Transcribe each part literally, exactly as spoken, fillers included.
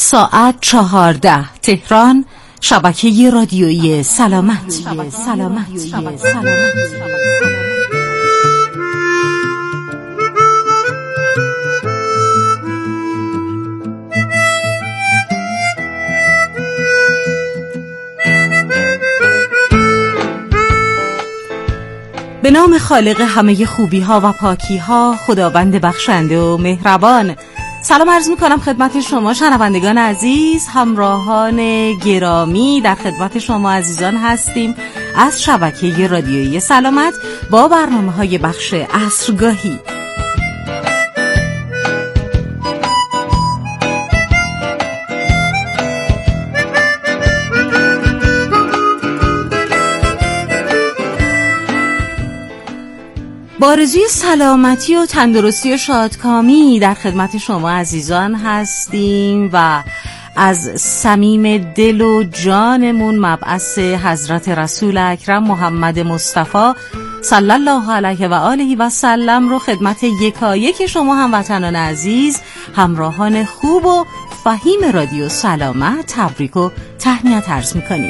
ساعت چهارده تهران، شبکه رادیویی سلامت. سلامت. سلامت. سلامت. به نام خالق همه خوبی ها و پاکی ها، خداوند بخشنده و مهربان. سلام عرض می کنم خدمت شما شنوندگان عزیز، همراهان گرامی. در خدمت شما عزیزان هستیم از شبکه رادیویی سلامت با برنامه های بخش عصرگاهی. با آرزوی سلامتی و تندرستی و شادکامی در خدمت شما عزیزان هستیم و از صمیم دل و جانمون مبعث حضرت رسول اکرم محمد مصطفی صلی الله علیه و آله و سلم رو خدمت یکایک شما هموطنان عزیز، همراهان خوب و فهیم رادیو سلامت تبریک و تهنیت عرض می‌کنیم.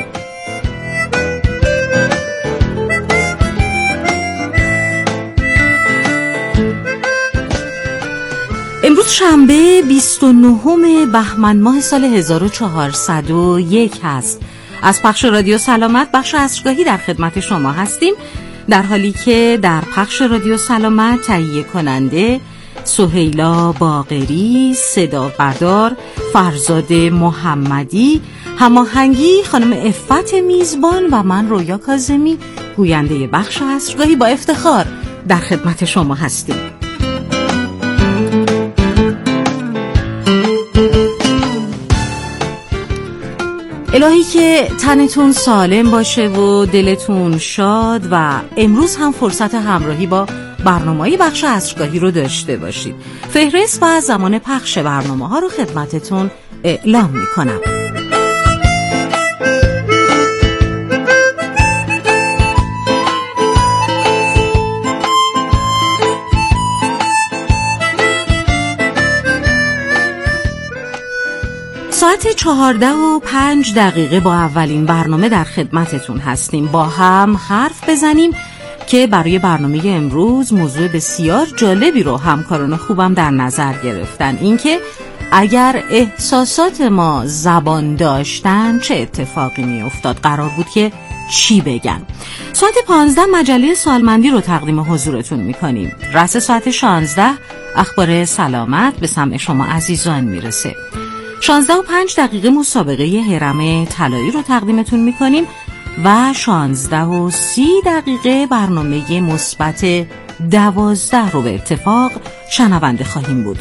امروز شنبه بیست و نهم بهمن ماه سال هزار و چهارصد و یک هست. از پخش رادیو سلامت بخش عصرگاهی در خدمت شما هستیم، در حالی که در پخش رادیو سلامت تهیه کننده سهیلا باقری، صدا بردار فرزاد محمدی، هماهنگی خانم عفت میزبان و من رویا کاظمی گوینده بخش عصرگاهی با افتخار در خدمت شما هستیم. الهی که تنتون سالم باشه و دلتون شاد و امروز هم فرصت همراهی با برنامه‌های بخش عصرگاهی رو داشته باشید. فهرست و زمان پخش برنامه ها رو خدمتتون اعلام میکنم. ساعت چهارده و پنج دقیقه با اولین برنامه در خدمتتون هستیم. با هم حرف بزنیم که برای برنامه امروز موضوع بسیار جالبی رو همکاران خوبم در نظر گرفتن. اینکه اگر احساسات ما زبان داشتن چه اتفاقی می افتاد؟ قرار بود که چی بگن؟ ساعت پانزده مجله سالمندی رو تقدیم حضورتون می کنیم. رأس ساعت شانزده اخبار سلامت به سمع شما عزیزان میرسه. شانزده و پنج دقیقه مسابقه هرم طلایی رو تقدیمتون میکنیم و شانزده و سی دقیقه برنامه مثبت دوازده رو به اتفاق شنونده خواهیم بود.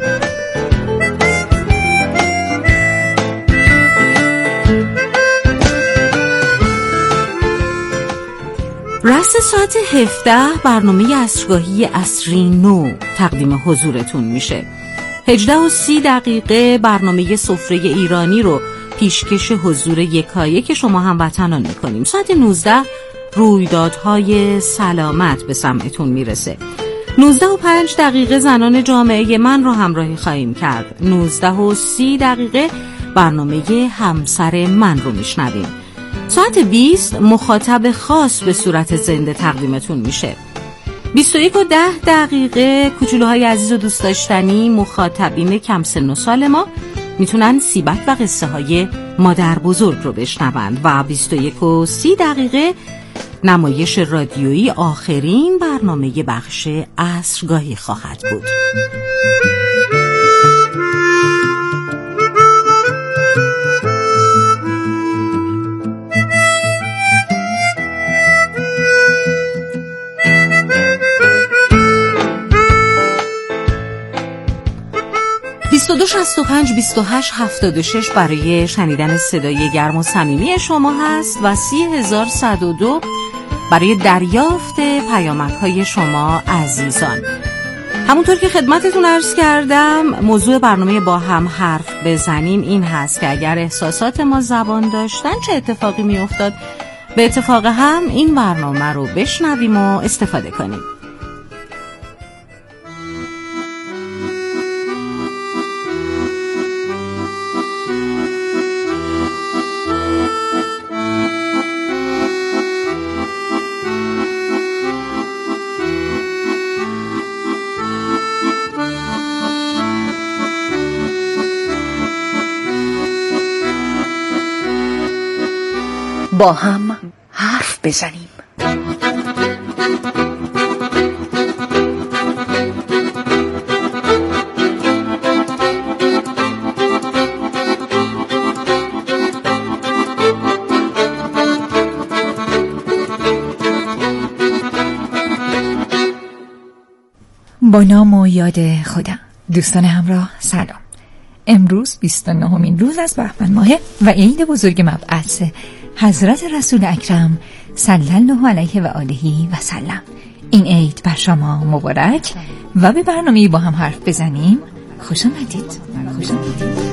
رأس ساعت هفده برنامه عصرگاهی عصری نو تقدیم حضورتون میشه. هجده و سی دقیقه برنامه سفره ایرانی رو پیشکش حضور یکایک شما هموطنان میکنیم. ساعت نوزده رویدادهای سلامت به سمعتون میرسه. نوزده و پنج دقیقه زنان جامعه من رو همراهی خواهیم کرد. نوزده و سی دقیقه برنامه همسر من رو میشنویم. ساعت بیست مخاطب خاص به صورت زنده تقدیمتون میشه. بیست و یک و ده دقیقه کوچولوهای عزیز و دوست داشتنی مخاطبین کم سن و سال ما میتونن سیبک و قصه های مادر بزرگ رو بشنون و بیست و یک و سی دقیقه نمایش رادیویی آخرین برنامه بخش عصرگاهی خواهد بود. بیست و دو شصت و پنج بیست و هشت هفتاد و شش برای شنیدن صدای گرم و صمیمی شما هست و سی هزار و صد و دو برای دریافت پیامک‌های شما عزیزان. همونطور که خدمتتون عرض کردم، موضوع برنامه با هم حرف بزنیم این هست که اگر احساسات ما زبان داشتن چه اتفاقی می افتاد؟ به اتفاق هم این برنامه رو بشنویم و استفاده کنیم. با هم حرف بزنیم. با نام و یاد خودم. دوستان همراه سلام. امروز بیست و نهمین روز از بهمن ماه و عید بزرگ مبعث حضرت رسول اکرم صلی الله علیه و آله و سلم. این عید بر شما مبارک و به برنامه با هم حرف بزنیم خوش آمدید. خوش آمدید.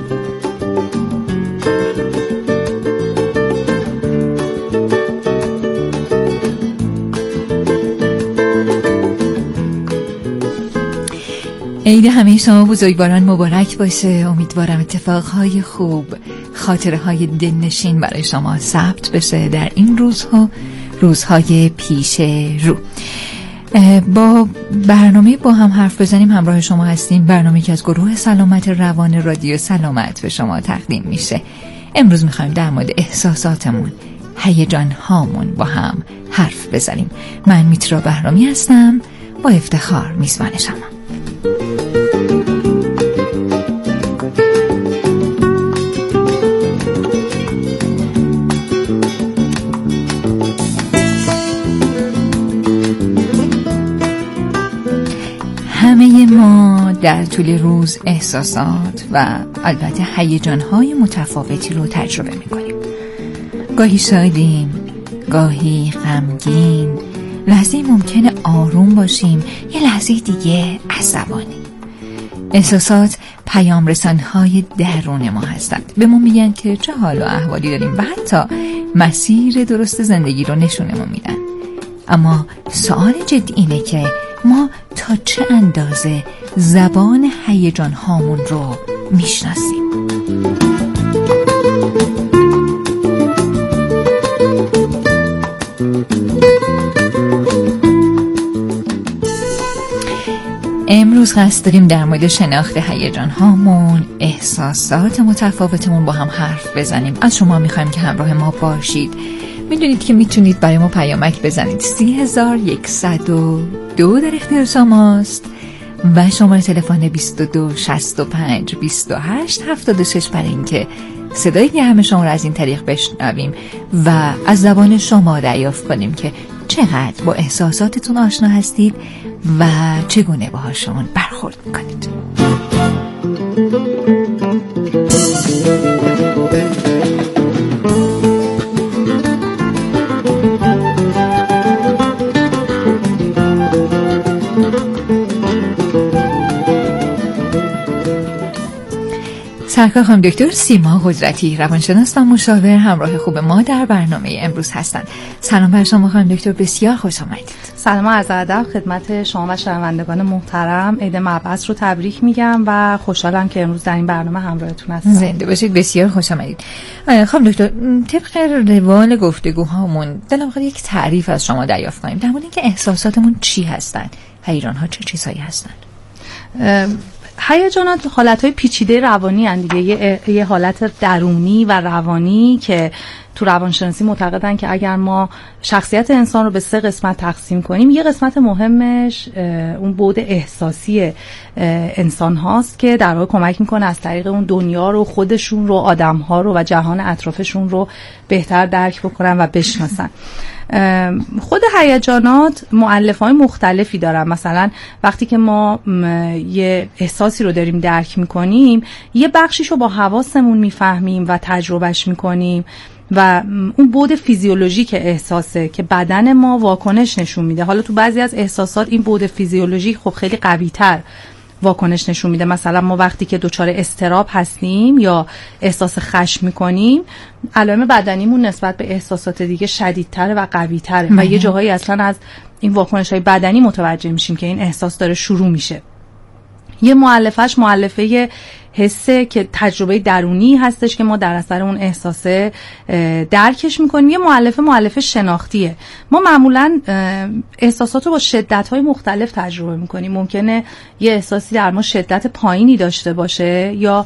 عید همه شما بزرگواران مبارک باشه. امیدوارم اتفاقهای خوب، خاطره های دلنشین برای شما ثبت بشه در این روزها، روزهای پیش رو. با برنامه با هم حرف بزنیم همراه شما هستیم. برنامه که از گروه سلامت روان رادیو سلامت به شما تقدیم میشه. امروز میخوایم در مورد احساساتمون، هیجان هامون با هم حرف بزنیم. من میترا بهرامی هستم، با افتخار میزبان شما. همه ما در طول روز احساسات و البته هیجان‌های متفاوتی رو تجربه می‌کنیم. گاهی شادیم، گاهی غمگین، لحظه ممکنه آروم باشیم، یه لحظه دیگه عصبانی. احساسات پیام رسان‌های درون ما هستند. به ما میگن که چه حال و احوالی داریم و حتی مسیر درست زندگی رو نشونمون میدن. اما سوال جدی اینه که ما تا چه اندازه زبان هیجان هامون رو میشناسیم؟ امروز قصد داریم در مورد شناخت هیجان هامون، احساسات متفاوتمون با هم حرف بزنیم. از شما میخوایم که همراه ما باشید. میدونید که میتونید برای ما پیامک بزنید. سی هزار یکصد و دو در اختیار شماست و شماره تلفن بیست و دو شصت و پنج بیست و هشت هفتاد و شش برای اینکه صدای گرم شما رو از این طریق بشنویم و از زبان شما دریافت کنیم که چقدر با احساساتتون آشنا هستید و چگونه باهاشون برخورد میکنید. سرکار خانم دکتر سیما قدرتی، روانشناس و مشاور، همراه خوب ما در برنامه امروز هستند. سلام بر شما خانم دکتر، بسیار خوش آمدید. سلام، عرض ادب خدمت شما و شنوندگان محترم. عید مبعث رو تبریک میگم و خوشحالم که امروز در این برنامه همراهتون هستم. زنده باشید، بسیار خوش آمدید. خانم دکتر، طبق روال گفتگوهامون دلم خواهد یک تعریف از شما دریافت کنیم در مورد اینکه احساساتمون چی هستند، هیجان‌ها چه چیزایی هستند. هیجانات حالت‌های پیچیده روانی هستند دیگه. یه, یه حالت درونی و روانی که تو روانشناسی معتقدن که اگر ما شخصیت انسان رو به سه قسمت تقسیم کنیم، یه قسمت مهمش اون بعد احساسی انسان هاست که در واقع کمک میکنه از طریق اون دنیا رو، خودشون رو، آدم‌ها رو و جهان اطرافشون رو بهتر درک بکنن و بشناسن. خود هیجانات مؤلفه‌های مختلفی دارن. مثلا وقتی که ما یه احساسی رو داریم درک میکنیم، یه بخشیشو با حواسمون میفهمیم و تجربهش میکنیم و اون بعد فیزیولوژیک احساسه که بدن ما واکنش نشون میده. حالا تو بعضی از احساسات این بعد فیزیولوژیک خب خیلی قوی‌تر واکنش نشون میده. مثلا ما وقتی که دچار اضطراب هستیم یا احساس خشم میکنیم، علائم بدنیمون نسبت به احساسات دیگه شدیدتره و قوی‌تره و یه جاهایی اصلا از این واکنش‌های بدنی متوجه میشیم که این احساس داره شروع میشه. یه مؤلفه‌اش مؤلفه حسه که تجربه درونی هستش که ما در اثر اون احساسه درکش میکنیم. یه مؤلفه مؤلفه شناختیه. ما معمولا احساسات رو با شدت‌های مختلف تجربه میکنیم. ممکنه یه احساسی در ما شدت پایینی داشته باشه یا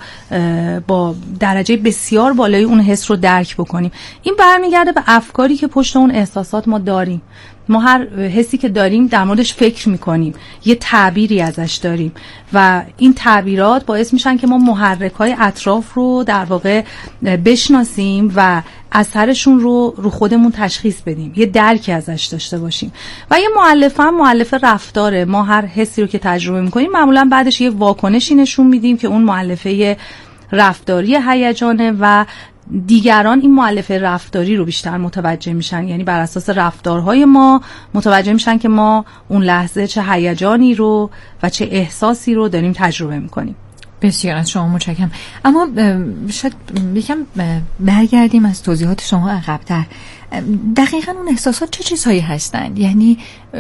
با درجه بسیار بالای اون حس رو درک بکنیم. این برمیگرده به افکاری که پشت اون احساسات ما داریم. ما هر حسی که داریم در موردش فکر میکنیم، یه تعبیری ازش داریم و این تعبیرات باعث میشن که ما محرک‌های اطراف رو در واقع بشناسیم و اثرشون رو رو خودمون تشخیص بدیم، یه درکی ازش داشته باشیم. و یه مؤلفه هم مؤلفه رفتاره. ما هر حسی رو که تجربه میکنیم معمولا بعدش یه واکنشی نشون میدیم که اون مؤلفه رفتاری هیجانه و دیگران این مؤلفه رفتاری رو بیشتر متوجه میشن، یعنی بر اساس رفتارهای ما متوجه میشن که ما اون لحظه چه هیجانی رو و چه احساسی رو داریم تجربه میکنیم. بسیار از شما متشکرم. اما شاید یکم برگردیم از توضیحات شما عقب‌تر. دقیقاً اون احساسات چه چیزهایی هستند؟ یعنی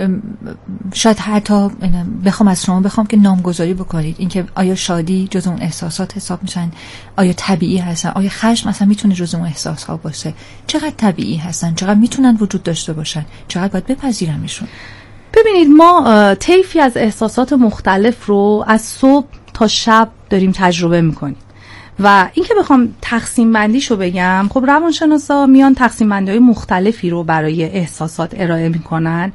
شاید حتی بخوام از شما بخوام که نامگذاری بکنید، اینکه آیا شادی جز اون احساسات حساب میشن؟ آیا طبیعی هستن؟ آیا خشم مثلا میتونه جز اون احساس ها باشه؟ چقدر طبیعی هستن؟ چقدر میتونن وجود داشته باشن؟ چقدر باید بپذیرمشون؟ ببینید، ما طیفی از احساسات مختلف رو از صبح تا شب داریم تجربه میکنیم و اینکه بخوام تقسیم بندیشو بگم، خب روانشناسا میان تقسیم بندی‌های مختلفی رو برای احساسات ارائه میکنن.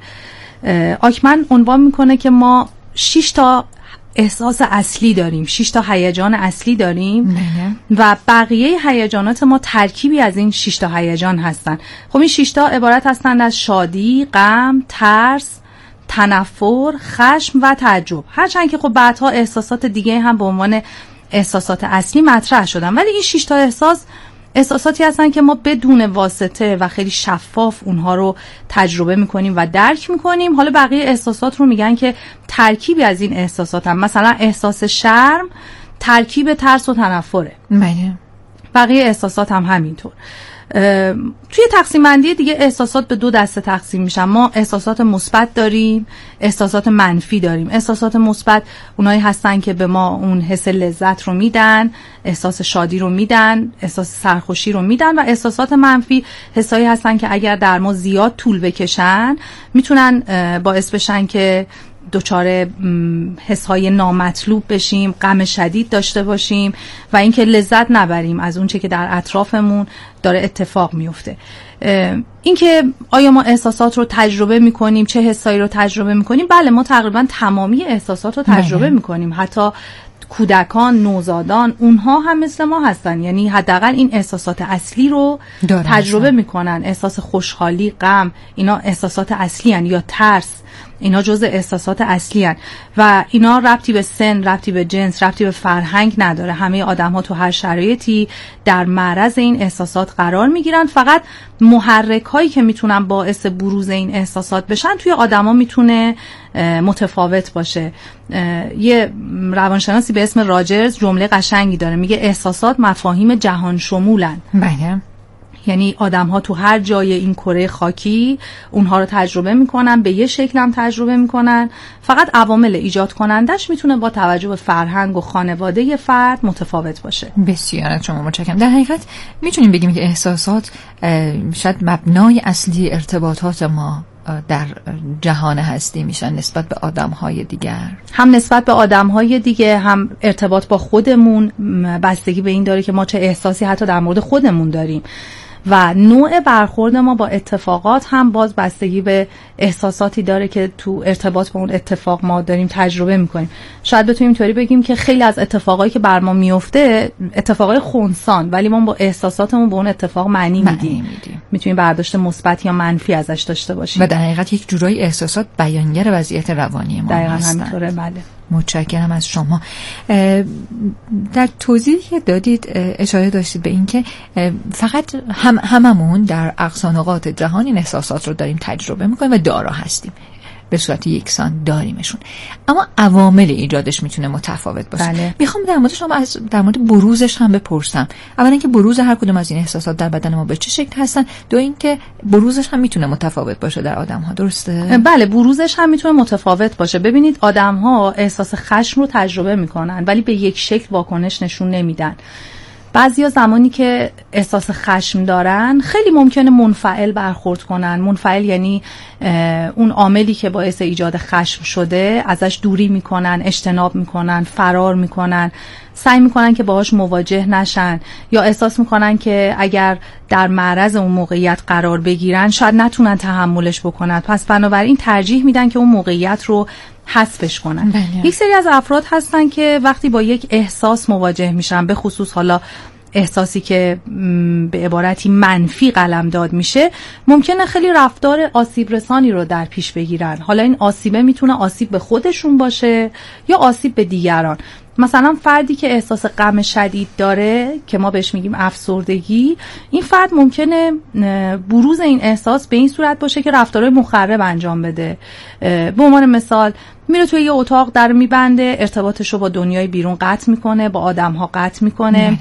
آکمن عنوان میکنه که ما شش تا احساس اصلی داریم، شش تا هیجان اصلی داریم و بقیه هیجانات ما ترکیبی از این شش تا هیجان هستن. خب این شش تا عبارت هستند از شادی، غم، ترس، تنفر، خشم و تعجب. هرچند که خب بعدها احساسات دیگه هم به عنوان احساسات اصلی مطرح شدن، ولی این شش تا احساس احساساتی هستن که ما بدون واسطه و خیلی شفاف اونها رو تجربه میکنیم و درک میکنیم. حالا بقیه احساسات رو میگن که ترکیبی از این احساسات هم، مثلا احساس شرم ترکیب ترس و تنفره. بله. بقیه احساسات هم همینطور. توی تقسیم بندی دیگه احساسات به دو دسته تقسیم میشن. ما احساسات مثبت داریم، احساسات منفی داریم. احساسات مثبت اونایی هستن که به ما اون حس لذت رو میدن، احساس شادی رو میدن، احساس سرخوشی رو میدن. و احساسات منفی حسایی هستن که اگر در ما زیاد طول بکشن میتونن باعث بشن که دچار حس‌های نامطلوب بشیم، غم شدید داشته باشیم و اینکه لذت نبریم از اون چه که در اطرافمون داره اتفاق میفته. اینکه آیا ما احساسات رو تجربه میکنیم، چه حسایی رو تجربه میکنیم؟ بله، ما تقریبا تمامی احساسات رو تجربه میکنیم. حتی کودکان، نوزادان، اونها هم مثل ما هستن، یعنی حداقل این احساسات اصلی رو تجربه میکنن. احساس خوشحالی، غم، اینا احساسات اصلی هن. یا ترس، اینا جزء احساسات اصلی هن و اینا ربطی به سن، ربطی به جنس، ربطی به فرهنگ نداره. همه آدم ها تو هر شرایطی در معرض این احساسات قرار میگیرن. فقط محرک هایی که میتونن باعث بروز این احساسات بشن توی آدم ها میتونه متفاوت باشه. یه روانشناسی به اسم راجرز جمله قشنگی داره، میگه احساسات مفاهیم جهان شمولن. بله. یعنی آدم ها تو هر جای این کره خاکی اونها رو تجربه میکنن، به یه شکل هم تجربه میکنن. فقط عوامل ایجاد کنندش میتونه با توجه به فرهنگ و خانواده یه فرد متفاوت باشه. بسیار از شما متشکرم. در حقیقت میتونیم بگیم که احساسات شاید مبنای اصلی ارتباطات ما در جهان هستی میشن نسبت به آدم‌های دیگر، هم نسبت به آدم‌های دیگه، هم ارتباط با خودمون. بستگی به این داره که ما چه احساسی حتی در مورد خودمون داریم و نوع برخورد ما با اتفاقات هم باز بستگی به احساساتی داره که تو ارتباط با اون اتفاق ما داریم تجربه میکنیم. شاید بتونیم اینطوری بگیم که خیلی از اتفاقایی که بر ما میفته اتفاقای خنثان، ولی ما با احساساتمون به اون اتفاق معنی میدیم. میتونیم برداشت مثبت یا منفی ازش داشته باشیم و در حقیقت یک جورایی احساسات بیانگر وضعیت روانی ما دقیقاً هستند. همینطوره. بله. متشکرم از شما. در توضیحی که دادید اشاره داشتید به این که فقط هم هممون در اقصا نقاط جهان این احساسات رو داریم تجربه میکنیم و دارا هستیم. به صورت یکسان داریمشون، اما عوامل ایجادش میتونه متفاوت باشه. بله. میخوام در مورد شما از در مورد بروزش هم بپرسم. اولا اینکه بروز هر کدوم از این احساسات در بدن ما به چه شکل هستن، دو اینکه بروزش هم میتونه متفاوت باشه در آدم‌ها، درسته؟ بله، بروزش هم میتونه متفاوت باشه. ببینید آدم‌ها احساس خشم رو تجربه میکنن ولی به یک شکل واکنش نشون نمیدن. بعضیا زمانی که احساس خشم دارن خیلی ممکنه منفعل برخورد کنن. منفعل یعنی اون عاملی که باعث ایجاد خشم شده ازش دوری میکنن، اجتناب میکنن، فرار میکنن، سعی میکنن که باهاش مواجه نشن، یا احساس میکنن که اگر در معرض اون موقعیت قرار بگیرن شاید نتونن تحملش بکنن، پس بنابراین ترجیح میدن که اون موقعیت رو حذفش کنن. بله. یک سری از افراد هستن که وقتی با یک احساس مواجه میشن، به خصوص حالا احساسی که به عبارتی منفی قلمداد میشه، ممکنه خیلی رفتار آسیب رسانی رو در پیش بگیرن. حالا این آسیبه میتونه آسیب به خودشون باشه یا آسیب به دیگران. مثلا فردی که احساس غم شدید داره که ما بهش میگیم افسردگی، این فرد ممکنه بروز این احساس به این صورت باشه که رفتارهای مخرب انجام بده. به عنوان مثال میره توی یه اتاق در میبنده، ارتباطش رو با دنیای بیرون قطع میکنه، با آدمها قطع میکنه،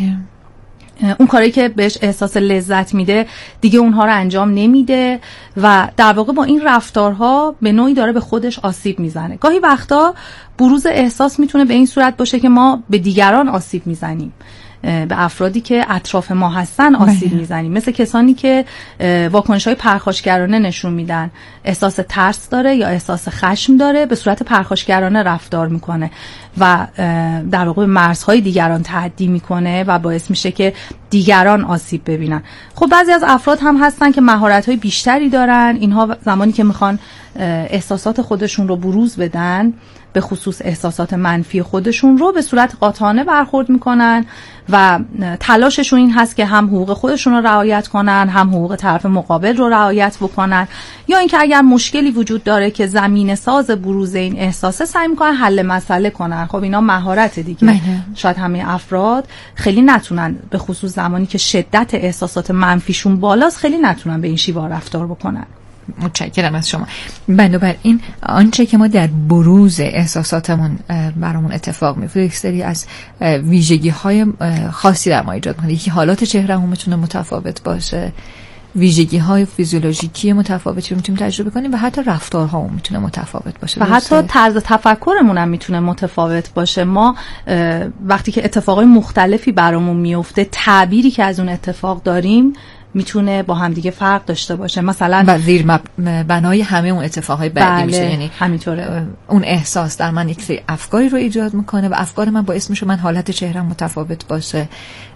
اون کاری که بهش احساس لذت میده دیگه اونها رو انجام نمیده و در واقع با این رفتارها به نوعی داره به خودش آسیب میزنه. گاهی وقتا بروز احساس میتونه به این صورت باشه که ما به دیگران آسیب میزنیم، به افرادی که اطراف ما هستن آسیب میزنیم، مثل کسانی که واکنش‌های پرخاشگرانه نشون میدن، احساس ترس داره یا احساس خشم داره، به صورت پرخاشگرانه رفتار میکنه و در واقع مرزهای دیگران تعدی میکنه و باعث میشه که دیگران آسیب ببینن. خب بعضی از افراد هم هستن که مهارت‌های بیشتری دارن، اینها زمانی که میخوان احساسات خودشون رو بروز بدن، به خصوص احساسات منفی خودشون رو، به صورت قاطعانه برخورد میکنن و تلاششون این هست که هم حقوق خودشون رو رعایت کنن، هم حقوق طرف مقابل رو رعایت بکنن، یا اینکه اگر مشکلی وجود داره که زمینه ساز بروز این احساسه، سعی میکنن حل مسئله کنن. خب اینا مهارت دیگه. مه. شاید همه افراد خیلی نتونن، به خصوص زمانی که شدت احساسات منفیشون بالاست، خیلی نتونن به این شیوه رفتار بکنن. متشکرم از شما. بنابراین آنچه که ما در بروز احساساتمون برامون اتفاق میفته یک سری از ویژگی های خاصی در ما ایجاد میکنه. یکی حالات چهرهمون میتونه متفاوت باشه، ویژگی های فیزیولوژیکی متفاوتی رو میتونیم تجربه کنیم و حتی رفتارهامون میتونه متفاوت باشه و حتی طرز تفکرمون هم میتونه متفاوت باشه. ما وقتی که اتفاقای مختلفی برامون میفته، تعبیری که از اون اتفاق داریم میتونه با هم دیگه فرق داشته باشه. مثلا و زیر بنای همه اون اتفاقهای بعدی بله، میشه. یعنی همینطوره. اون احساس در من یک سری افکاری رو ایجاد میکنه و افکار من باعث میشه من حالت چهرم متفاوت باشه،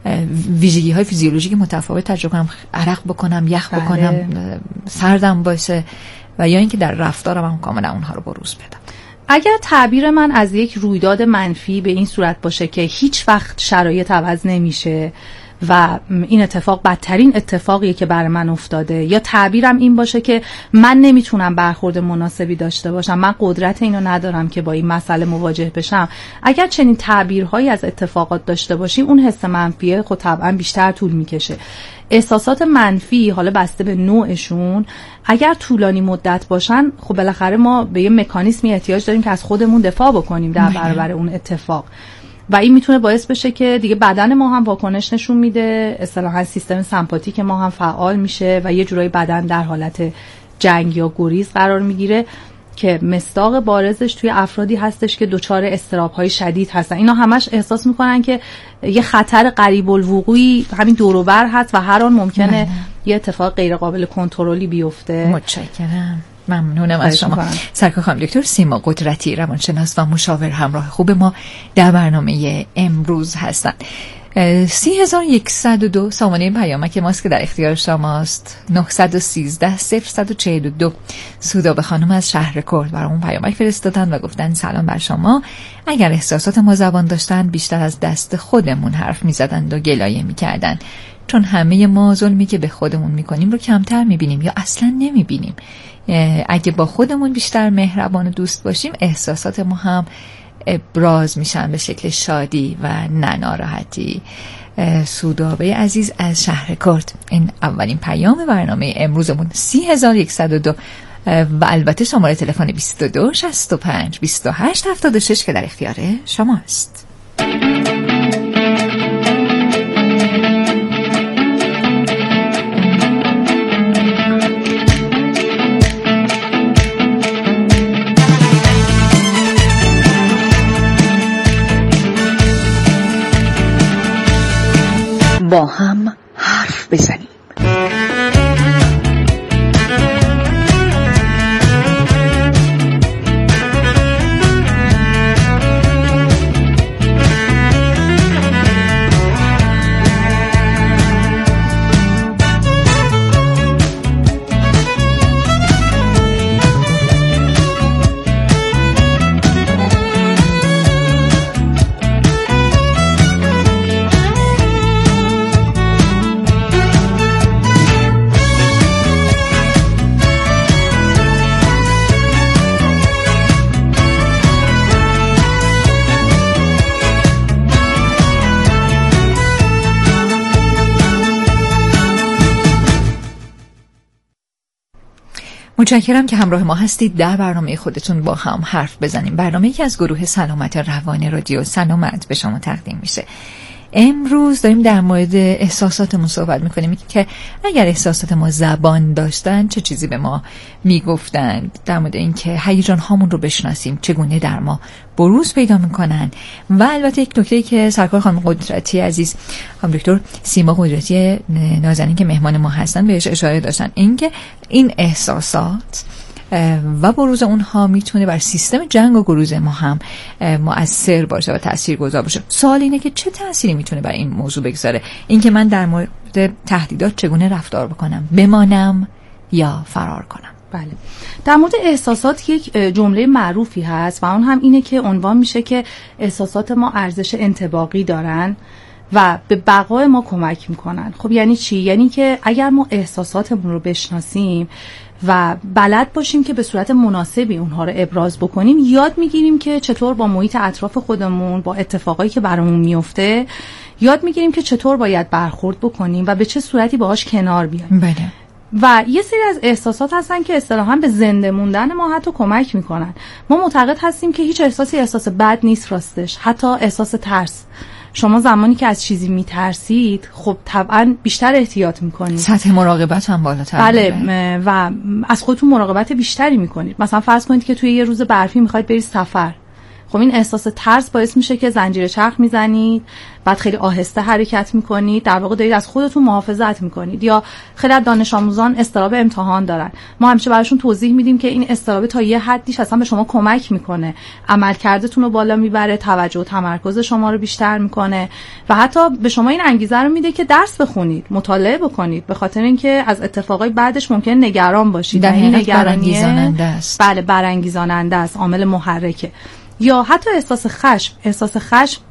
ویژگی های فیزیولوژیک متفاوت تجربه کنم، عرق بکنم، یخ بله. بکنم، سردم باشه، و یا اینکه در رفتارم هم کاملا اونها رو بروز بدم. اگر تعبیر من از یک رویداد منفی به این صورت باشه که هیچ وقت شرایط عوض نمیشه و این اتفاق بدترین اتفاقیه که برای من افتاده، یا تعبیرم این باشه که من نمیتونم برخورد مناسبی داشته باشم، من قدرت اینو ندارم که با این مسئله مواجه بشم، اگر چنین تعبیرهایی از اتفاقات داشته باشیم، اون حس منفیه خب طبعا بیشتر طول میکشه. احساسات منفی حالا بسته به نوعشون اگر طولانی مدت باشن، خب بالاخره ما به یه مکانیزمی احتیاج داریم که از خودمون دفاع بکنیم در برابر اون اتفاق و این میتونه باعث بشه که دیگه بدن ما هم واکنش نشون میده، اصطلاحاً سیستم سمپاتیک ما هم فعال میشه و یه جورایی بدن در حالت جنگ یا گریز قرار میگیره که مصداق بارزش توی افرادی هستش که دچار اضطراب‌های شدید هستن. اینا همش احساس میکنن که یه خطر قریب الوقوعی همین دور و بر هست و هر آن ممکنه نه. یه اتفاق غیر قابل کنترلی بیفته. متشکرم. ممنونم از شما. سرکار خانم دکتر سیما قدرتی، روانشناس و مشاور همراه خوب ما در برنامه امروز هستند. سی هزار یکصد و دو سامانه پیامک ماست که در اختیار شماست. نه یک سه صفر صفر چهار دو سودابه خانم از شهر کرد برامون پیامک فرستادن و گفتن سلام بر شما. اگر احساسات ما زبان داشتن بیشتر از دست خودمون حرف میزدند و گلایه میکردن، چون همه ما ظلمی که به خودمون میکنیم رو کمتر میبینیم یا اصلا نمیبینیم. اگه با خودمون بیشتر مهربان و دوست باشیم، احساسات ما هم ابراز میشن به شکل شادی و نه ناراحتی. سودابه عزیز از شهر کرد. این اولین پیام برنامه امروزمون. سی هزار یکصد و دو و البته شماره تلفن بیست و دو شصت و پنج بیست و هشت هفتاد و شش که در اختیار شماست. با هم حرف بزنیم. متشکرم که همراه ما هستید در برنامه خودتون با هم حرف بزنیم. برنامه‌ای که از گروه سلامت روان رادیو سلامت به شما تقدیم میشه. امروز داریم در مورد احساساتمون صحبت میکنیم که اگر احساسات ما زبان داشتن چه چیزی به ما میگفتند، در مورد اینکه هیجان هامون رو بشناسیم چگونه در ما بروز پیدا میکنن. و البته یک نکته که سرکار خانم قدرتی عزیز، خانم دکتر سیما قدرتی نازنین که مهمان ما هستن بهش اشاره داشتن، اینکه این احساسات و بروز اونها میتونه بر سیستم جنگ و گروز ما هم مؤثر باشه و تاثیرگذار باشه. سوال اینه که چه تأثیری میتونه بر این موضوع بگذاره، اینکه من در مورد تهدیدات چگونه رفتار بکنم، بمانم یا فرار کنم. بله، در مورد احساسات یک جمله معروفی هست و اون هم اینه که عنوان میشه که احساسات ما ارزش انطباقی دارن و به بقای ما کمک میکنن. خب یعنی چی؟ یعنی که اگر ما احساساتمون رو بشناسیم و بلد باشیم که به صورت مناسبی اونها رو ابراز بکنیم، یاد میگیریم که چطور با محیط اطراف خودمون، با اتفاقایی که برامون میفته، یاد میگیریم که چطور باید برخورد بکنیم و به چه صورتی باهاش کنار بیایم. بله. و یه سری از احساسات هستن که اصطلاحاً به زنده موندن ما حتی کمک میکنن. ما معتقد هستیم که هیچ احساسی احساس بد نیست راستش، حتی احساس ترس. شما زمانی که از چیزی میترسید خب طبعا بیشتر احتیاط میکنید، سطح مراقبت هم بالاتر. بله، و از خودتون مراقبت بیشتری میکنید. مثلا فرض کنید که توی یه روز برفی میخواید برید سفر، خب این احساس ترس باعث میشه که زنجیر چرخ میزنید، بعد خیلی آهسته حرکت میکنید، در واقع دارید از خودتون محافظت میکنید. یا خیلی از دانش آموزان اضطراب امتحان دارن، ما همیشه براشون توضیح میدیم که این اضطراب تا یه حدیش اصلا به شما کمک میکنه، عملکردتون رو بالا میبره، توجه و تمرکز شما رو بیشتر میکنه و حتی به شما این انگیزه رو میده که درس بخونید، مطالعه بکنید، به خاطر اینکه از اتفاقای بعدش ممکن نگران باشید. این نگرانیه بله برانگیزاننده است، عامل محرکه. یا حتی احساس خشم. احساس خشم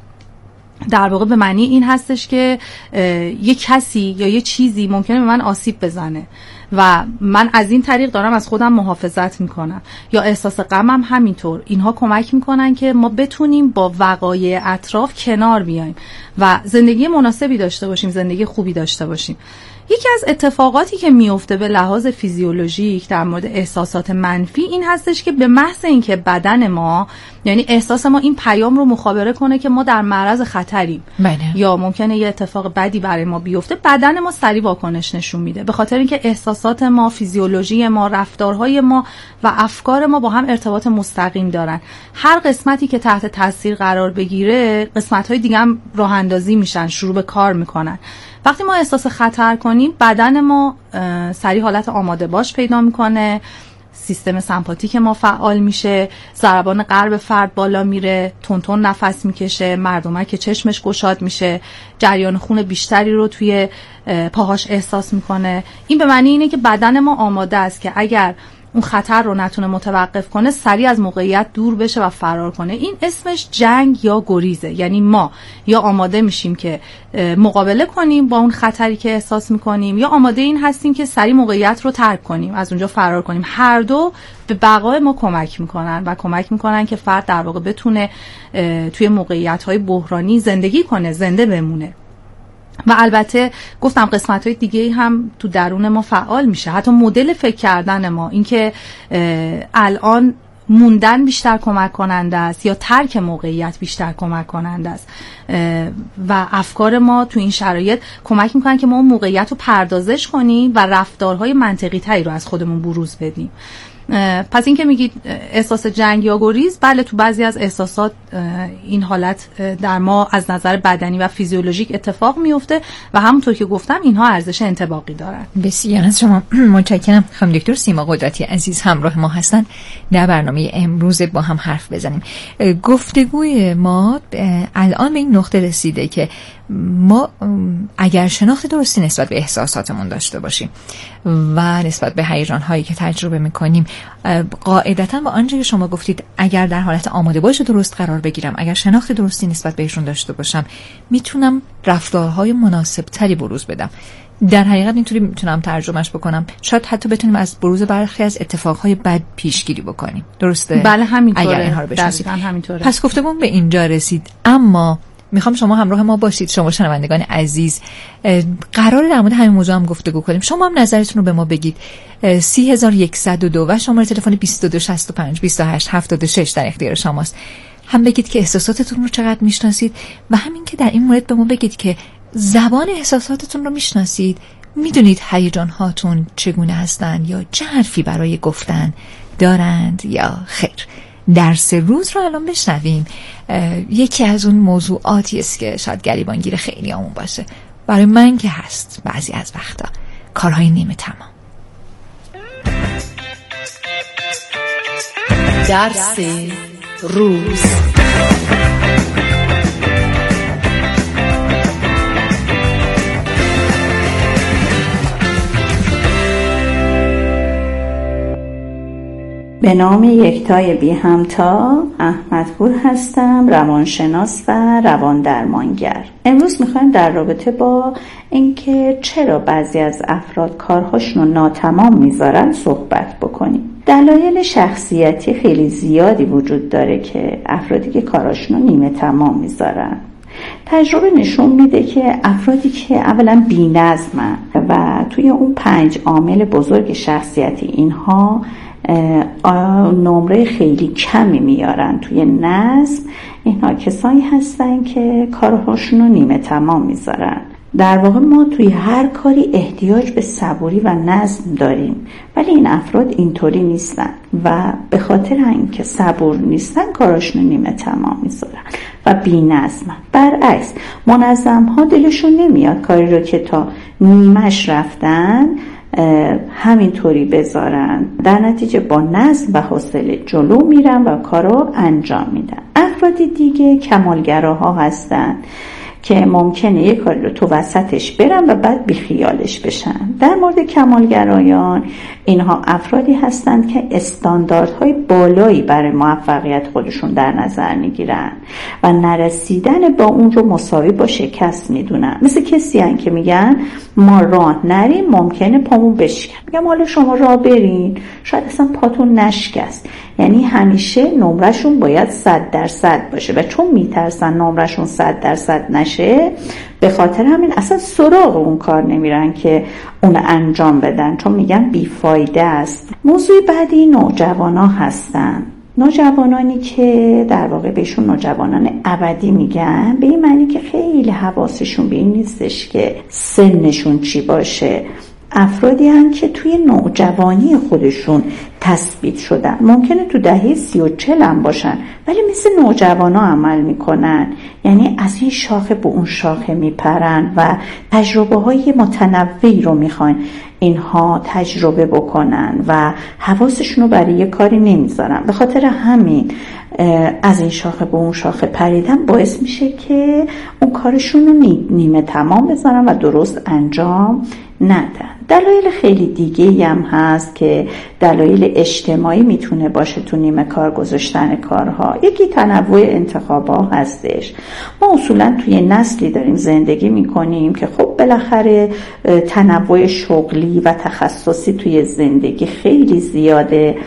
در واقع به معنی این هستش که یه کسی یا یه چیزی ممکنه به من آسیب بزنه و من از این طریق دارم از خودم محافظت میکنم. یا احساس غم هم همینطور. اینها کمک میکنن که ما بتونیم با وقایع اطراف کنار بیایم و زندگی مناسبی داشته باشیم، زندگی خوبی داشته باشیم. یکی از اتفاقاتی که میفته به لحاظ فیزیولوژیک در مورد احساسات منفی این هستش که به محض اینکه بدن ما، یعنی احساس ما، این پیام رو مخابره کنه که ما در معرض خطریم، بله. یا ممکنه یه اتفاق بدی برای ما بیفته، بدن ما سریع واکنش نشون میده، به خاطر اینکه احساسات ما، فیزیولوژی ما، رفتارهای ما و افکار ما با هم ارتباط مستقیم دارن. هر قسمتی که تحت تاثیر قرار بگیره، قسمت‌های دیگه هم راه اندازی میشن، شروع به کار میکنن. وقتی ما احساس خطر کنیم، بدن ما سریع حالت آماده باش پیدا میکنه، سیستم سمپاتیک ما فعال میشه، ضربان قلب فرد بالا میره، تون تون نفس میکشه، مردمک چشمش گشاد میشه، جریان خون بیشتری رو توی پاهاش احساس میکنه. این به معنی اینه که بدن ما آماده است که اگر اون خطر رو نتونه متوقف کنه، سریع از موقعیت دور بشه و فرار کنه. این اسمش جنگ یا گریزه. یعنی ما یا آماده میشیم که مقابله کنیم با اون خطری که احساس میکنیم، یا آماده این هستیم که سریع موقعیت رو ترک کنیم، از اونجا فرار کنیم. هر دو به بقای ما کمک میکنن و کمک میکنن که فرد در واقع بتونه توی موقعیت‌های بحرانی زندگی کنه، زنده بمونه. و البته گفتم قسمت‌های دیگه هم تو درون ما فعال میشه، حتی مدل فکر کردن ما، اینکه الان موندن بیشتر کمک کننده است یا ترک موقعیت بیشتر کمک کننده است و افکار ما تو این شرایط کمک میکنن که ما اون موقعیت رو پردازش کنیم و رفتارهای منطقی تری رو از خودمون بروز بدیم. پس این که میگید احساس جنگ یا گریز، بله تو بعضی از احساسات این حالت در ما از نظر بدنی و فیزیولوژیک اتفاق میفته و همونطور که گفتم اینها ارزش انطباقی دارن. بسیار از شما متشکرم. خانم دکتر سیما قدرتی عزیز همراه ما هستند. در برنامه امروز با هم حرف بزنیم. گفتگوی ما الان به این نقطه رسیده که ما اگر شناخت درستی نسبت به احساساتمون داشته باشیم و نسبت به هیجان‌هایی که تجربه می‌کنیم، قاعدتاً با آنچه که شما گفتید اگر در حالت آماده باش درست قرار بگیرم، اگر شناخت درستی نسبت بهشون داشته باشم، میتونم رفتارهای مناسب‌تری بروز بدم. در حقیقت اینطوری میتونم ترجمهش بکنم، شاید حتی بتونیم از بروز برخی از اتفاقهای بد پیشگیری بکنیم. درسته؟ بله همینطوره. اگر اینها رو بشناسید. همینطوره. پس گفتمون به اینجا رسید، اما میخوام شما همراه ما باشید، شما شنوندگان عزیز. قراره در مورد همین موضوع هم گفتگو کنیم. شما هم نظرتون رو به ما بگید. سی هزار و صد و دو و شماره تلفن بیست و دو شصت و پنج بیست و هشت هفتاد و شش در اختیار شماست. هم بگید که احساساتتون رو چقدر میشناسید و همین که در این مورد به ما بگید که زبان احساساتتون رو میشناسید، میدونید هیجان هاتون چگونه هستند یا چه حرفی برای گفتن دارند یا خیر. درس روز رو الان بشنویم. یکی از اون موضوعاتی است که شاید گریبانگیر خیلی همون باشه، برای من که هست بعضی از وقتا، کارهای نیمه تمام. درس روز. به نام یکتای بی همتا، احمدپور هستم، روانشناس و روان درمانگر. امروز میخوایم در رابطه با اینکه چرا بعضی از افراد کارهاشون رو ناتمام میذارن صحبت بکنیم. دلایل شخصیتی خیلی زیادی وجود داره که افرادی که کارهاشون رو نیمه تمام میذارن. تجربه نشون میده که افرادی که اولا بی‌نظمن و توی اون پنج عامل بزرگ شخصیتی اینها نمره خیلی کمی میارن توی نظم، اینها کسایی هستن که کارهاشون رو نیمه تمام میذارن. در واقع ما توی هر کاری احتیاج به صبوری و نظم داریم، ولی این افراد اینطوری نیستن و به خاطر اینکه صبور نیستن کاراشون رو نیمه تمام میذارن و بی‌نظمن. برعکس منظم ها دلشون نمیاد کاری رو که تا نیمش رفتن همینطوری بذارن، در نتیجه با نظم و حوصله جلو میرن و کارو انجام میدن. افرادی دیگه کمالگراها هستن که ممکنه یک کاری رو تو وسطش برن و بعد بیخیالش بشن. در مورد کمالگرایان، اینها افرادی هستند که استانداردهای بالایی برای موفقیت خودشون در نظر میگیرن و نرسیدن با اون رو مساوی با شکست میدونن. مثل کسی هن که میگن ما راه نریم ممکنه پامون بشکن، میگم حالا شما راه برین شاید اصلا پاتون نشکست. یعنی همیشه نمرشون باید صد درصد باشه و چون میترسن نمرشون صد درصد نشه، به خاطر همین اصلا سراغ اون کار نمیرن که اون انجام بدن، چون میگن بیفایده است. موضوع بعدی نوجوانا هستن. نوجوانانی که در واقع بهشون نوجوانان ابدی میگن، به این معنی که خیلی حواسشون به این نیستش که سنشون چی باشه. افرادی هستند که توی نوجوانی خودشون تثبیت شدن، ممکنه تو دهه سی و چل هم باشن ولی مثل نوجوانا عمل میکنن، یعنی از این شاخه به اون شاخه میپرن و تجربه های متنوعی رو میخوان اینها تجربه بکنن و حواسشون رو برای یه کاری نمیذارن. به خاطر همین از این شاخه به اون شاخه پریدن باعث میشه که اون کارشون رو نیمه تمام بذارن و درست انجام ندن. دلایل خیلی دیگه هم هست که دلایل اجتماعی میتونه باشه تو نیمه کار گذاشتن کارها. یکی تنوع انتخاب‌ها هستش. ما اصولا توی نسلی داریم زندگی میکنیم که خب بالاخره تنوع شغلی و تخصصی توی زندگی خیلی زیاده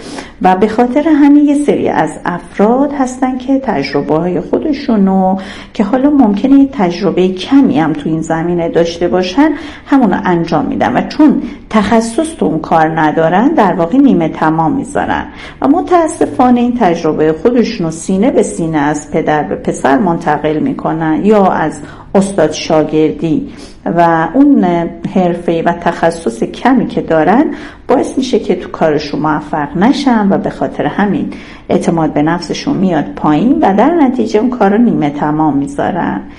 و به خاطر همین یه سری از افراد هستن که تجربه های خودشونو که حالا ممکنه تجربه کمی هم تو این زمینه داشته باشن همونو انجام میدن و چون تخصص تو اون کار ندارن در واقع نیمه تمام میذارن و متاسفانه این تجربه خودشونو سینه به سینه از پدر به پسر منتقل میکنن یا از استاد شاگردی و اون حرفه و تخصص کمی که دارن باعث میشه که تو کارشون موفق نشن و به خاطر همین اعتماد به نفسشون میاد پایین و در نتیجه اون کار رو نیمه تمام میذارن.